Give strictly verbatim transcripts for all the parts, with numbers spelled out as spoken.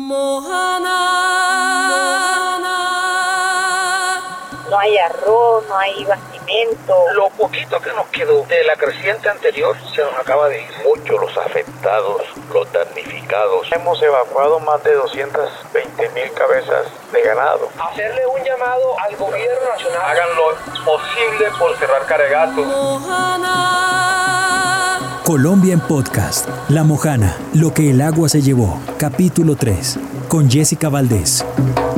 Mojana. No hay arroz, no hay bastimento. Lo poquito que nos quedó de la creciente anterior se nos acaba de ir. Muchos los afectados, los damnificados. Hemos evacuado más de doscientas veinte mil cabezas de ganado. Hacerle un llamado al gobierno nacional. Hagan lo posible por cerrar Caregato. Mojana. Colombia en Podcast. La Mojana, lo que el agua se llevó. Capítulo tres. Con Jessica Valdés.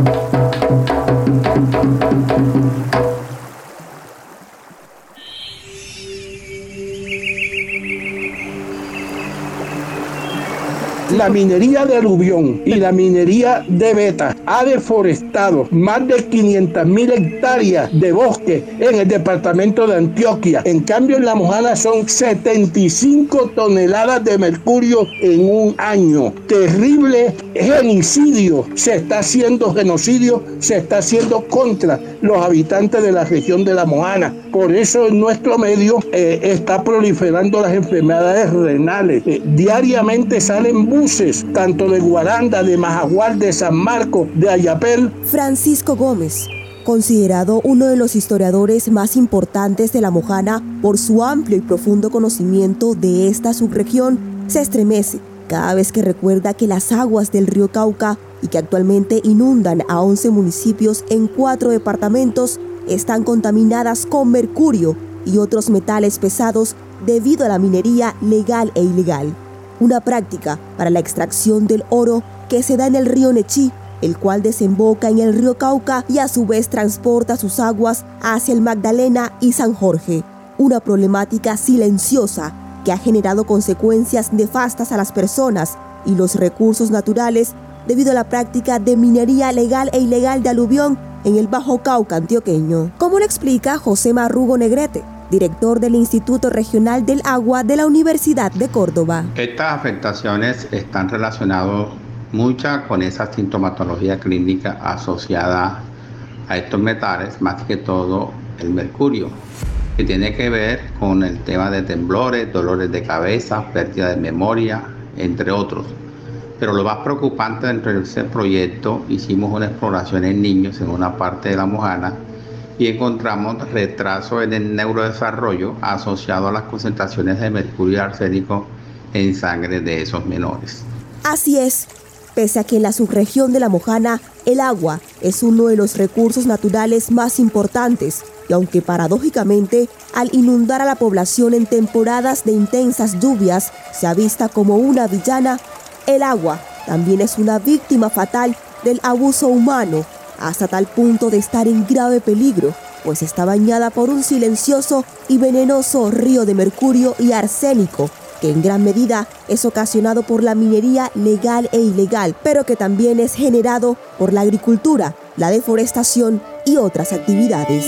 La minería de aluvión y la minería de beta ha deforestado más de quinientas mil hectáreas de bosque en el departamento de Antioquia. En cambio, en La Mojana son setenta y cinco toneladas de mercurio en un año. Terrible genocidio. Se está haciendo genocidio, se está haciendo contra los habitantes de la región de La Mojana. Por eso en nuestro medio eh, está proliferando las enfermedades renales. Eh, diariamente salen buses, tanto de Guaranda, de Majagual, de San Marcos, de Ayapel. Francisco Gómez, considerado uno de los historiadores más importantes de La Mojana por su amplio y profundo conocimiento de esta subregión, se estremece cada vez que recuerda que las aguas del río Cauca, y que actualmente inundan a once municipios en cuatro departamentos, están contaminadas con mercurio y otros metales pesados debido a la minería legal e ilegal. Una práctica para la extracción del oro que se da en el río Nechí, el cual desemboca en el río Cauca y a su vez transporta sus aguas hacia el Magdalena y San Jorge. Una problemática silenciosa que ha generado consecuencias nefastas a las personas y los recursos naturales debido a la práctica de minería legal e ilegal de aluvión en el Bajo Cauca antioqueño. Como lo explica José Marrugo Negrete, director del Instituto Regional del Agua de la Universidad de Córdoba. Estas afectaciones están relacionadas muchas con esa sintomatología clínica asociada a estos metales, más que todo el mercurio, que tiene que ver con el tema de temblores, dolores de cabeza, pérdida de memoria, entre otros. Pero lo más preocupante dentro de ese proyecto, hicimos una exploración en niños en una parte de La Mojana y encontramos retraso en el neurodesarrollo asociado a las concentraciones de mercurio y arsénico en sangre de esos menores. Así es, pese a que en la subregión de La Mojana el agua es uno de los recursos naturales más importantes, y aunque paradójicamente al inundar a la población en temporadas de intensas lluvias se ha vista como una villana, el agua también es una víctima fatal del abuso humano, hasta tal punto de estar en grave peligro, pues está bañada por un silencioso y venenoso río de mercurio y arsénico, que en gran medida es ocasionado por la minería legal e ilegal, pero que también es generado por la agricultura, la deforestación y otras actividades.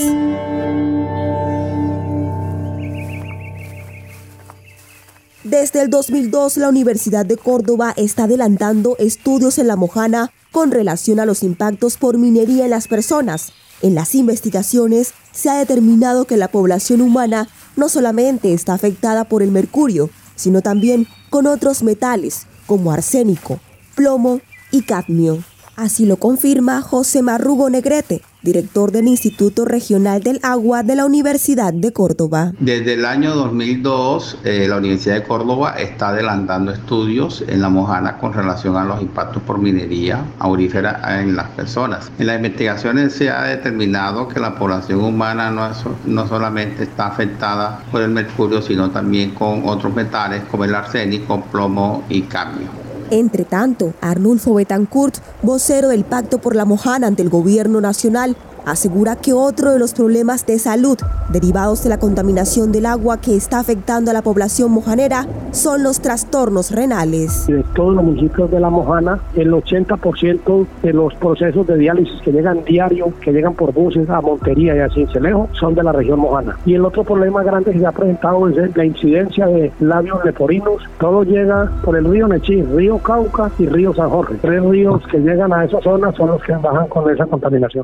Desde el dos mil dos, la Universidad de Córdoba está adelantando estudios en La Mojana con relación a los impactos por minería en las personas. En las investigaciones se ha determinado que la población humana no solamente está afectada por el mercurio, sino también con otros metales como arsénico, plomo y cadmio. Así lo confirma José Marrugo Negrete, director del Instituto Regional del Agua de la Universidad de Córdoba. Desde el año dos mil dos, eh, la Universidad de Córdoba está adelantando estudios en La Mojana con relación a los impactos por minería aurífera en las personas. En las investigaciones se ha determinado que la población humana no, es, no solamente está afectada por el mercurio, sino también con otros metales como el arsénico, plomo y cadmio. Entre tanto, Arnulfo Betancourt, vocero del Pacto por La Mojana ante el Gobierno Nacional, asegura que otro de los problemas de salud derivados de la contaminación del agua que está afectando a la población mojanera son los trastornos renales. De todos los municipios de La Mojana, el ochenta por ciento de los procesos de diálisis que llegan diario, que llegan por buses a Montería y a Cincelejo, son de la región mojana. Y el otro problema grande que se ha presentado es la incidencia de labios leporinos. Todo llega por el río Nechí, río Cauca y río San Jorge. Tres ríos que llegan a esa zona son los que bajan con esa contaminación.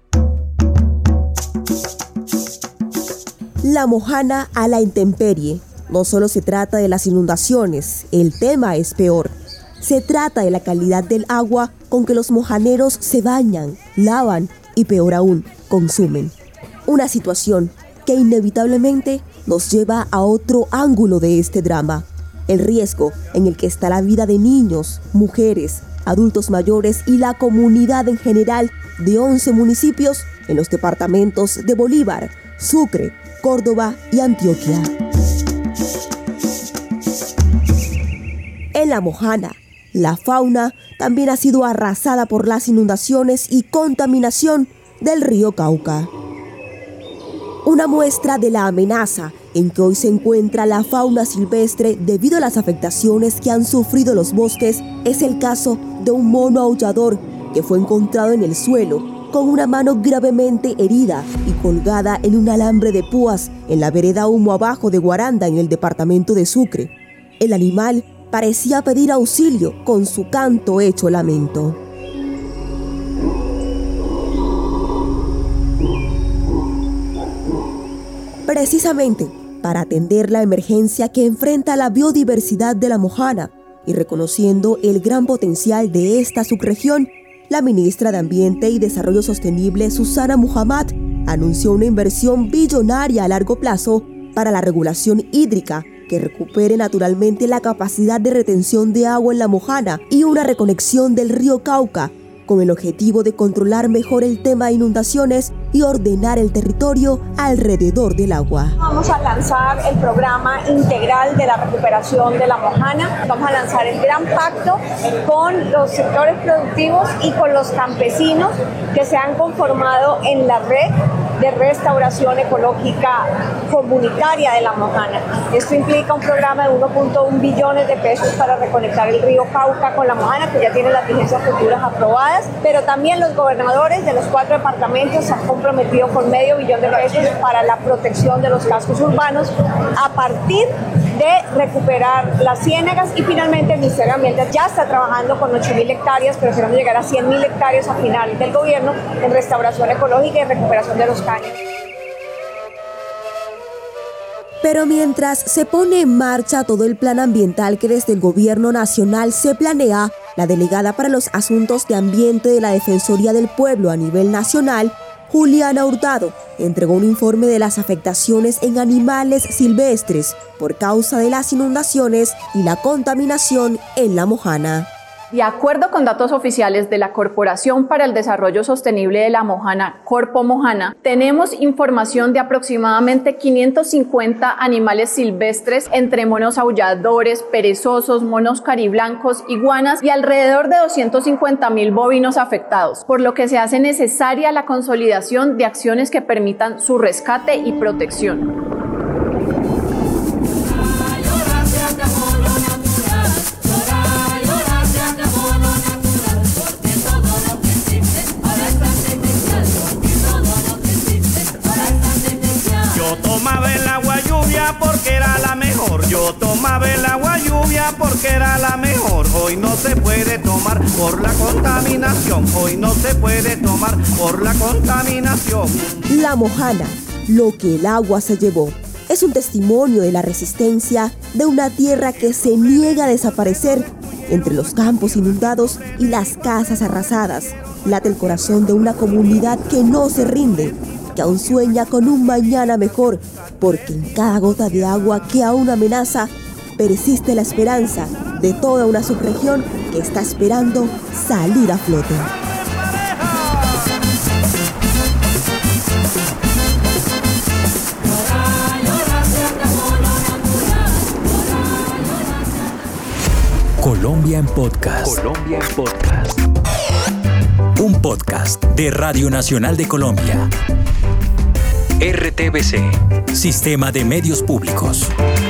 La Mojana a la intemperie. No solo se trata de las inundaciones, el tema es peor. Se trata de la calidad del agua con que los mojaneros se bañan, lavan y, peor aún, consumen. Una situación que inevitablemente nos lleva a otro ángulo de este drama: el riesgo en el que está la vida de niños, mujeres, adultos mayores y la comunidad en general de once municipios en los departamentos de Bolívar, Sucre, Córdoba y Antioquia. En La Mojana, la fauna también ha sido arrasada por las inundaciones y contaminación del río Cauca. Una muestra de la amenaza en que hoy se encuentra la fauna silvestre debido a las afectaciones que han sufrido los bosques es el caso de un mono aullador que fue encontrado en el suelo con una mano gravemente herida y colgada en un alambre de púas en la vereda Humo Abajo de Guaranda, en el departamento de Sucre. El animal parecía pedir auxilio con su canto hecho lamento. Precisamente para atender la emergencia que enfrenta la biodiversidad de La Mojana y reconociendo el gran potencial de esta subregión, la ministra de Ambiente y Desarrollo Sostenible, Susana Muhammad, anunció una inversión billonaria a largo plazo para la regulación hídrica que recupere naturalmente la capacidad de retención de agua en La Mojana y una reconexión del río Cauca, con el objetivo de controlar mejor el tema de inundaciones y ordenar el territorio alrededor del agua. Vamos a lanzar el programa integral de la recuperación de La Mojana. Vamos a lanzar el gran pacto con los sectores productivos y con los campesinos que se han conformado en la red de restauración ecológica comunitaria de La Mojana. Esto implica un programa de uno punto uno billones de pesos para reconectar el río Cauca con La Mojana, que ya tiene las vigencias futuras aprobadas, pero también los gobernadores de los cuatro departamentos se han comprometido con medio billón de pesos para la protección de los cascos urbanos a partir de recuperar las ciénagas, y finalmente el Ministerio de Ambiente ya está trabajando con ocho mil hectáreas, pero queremos llegar a cien mil hectáreas a finales del gobierno en restauración ecológica y recuperación de los caños. Pero mientras se pone en marcha todo el plan ambiental que desde el gobierno nacional se planea, la delegada para los asuntos de ambiente de la Defensoría del Pueblo a nivel nacional, Juliana Hurtado, entregó un informe de las afectaciones en animales silvestres por causa de las inundaciones y la contaminación en La Mojana. De acuerdo con datos oficiales de la Corporación para el Desarrollo Sostenible de La Mojana, Corpo Mojana, tenemos información de aproximadamente quinientos cincuenta animales silvestres, entre monos aulladores, perezosos, monos cariblancos, iguanas y alrededor de doscientos cincuenta mil bovinos afectados, por lo que se hace necesaria la consolidación de acciones que permitan su rescate y protección. Tomaba el agua lluvia porque era la mejor. Yo tomaba el agua lluvia porque era la mejor. Hoy no se puede tomar por la contaminación. Hoy no se puede tomar por la contaminación. La Mojana, lo que el agua se llevó, es un testimonio de la resistencia de una tierra que se niega a desaparecer. Entre los campos inundados y las casas arrasadas, late el corazón de una comunidad que no se rinde, que aún sueña con un mañana mejor, porque en cada gota de agua que aún amenaza, persiste la esperanza de toda una subregión que está esperando salir a flote. Colombia en Podcast. Colombia en Podcast. Un podcast de Radio Nacional de Colombia. R T V C. Sistema de Medios Públicos.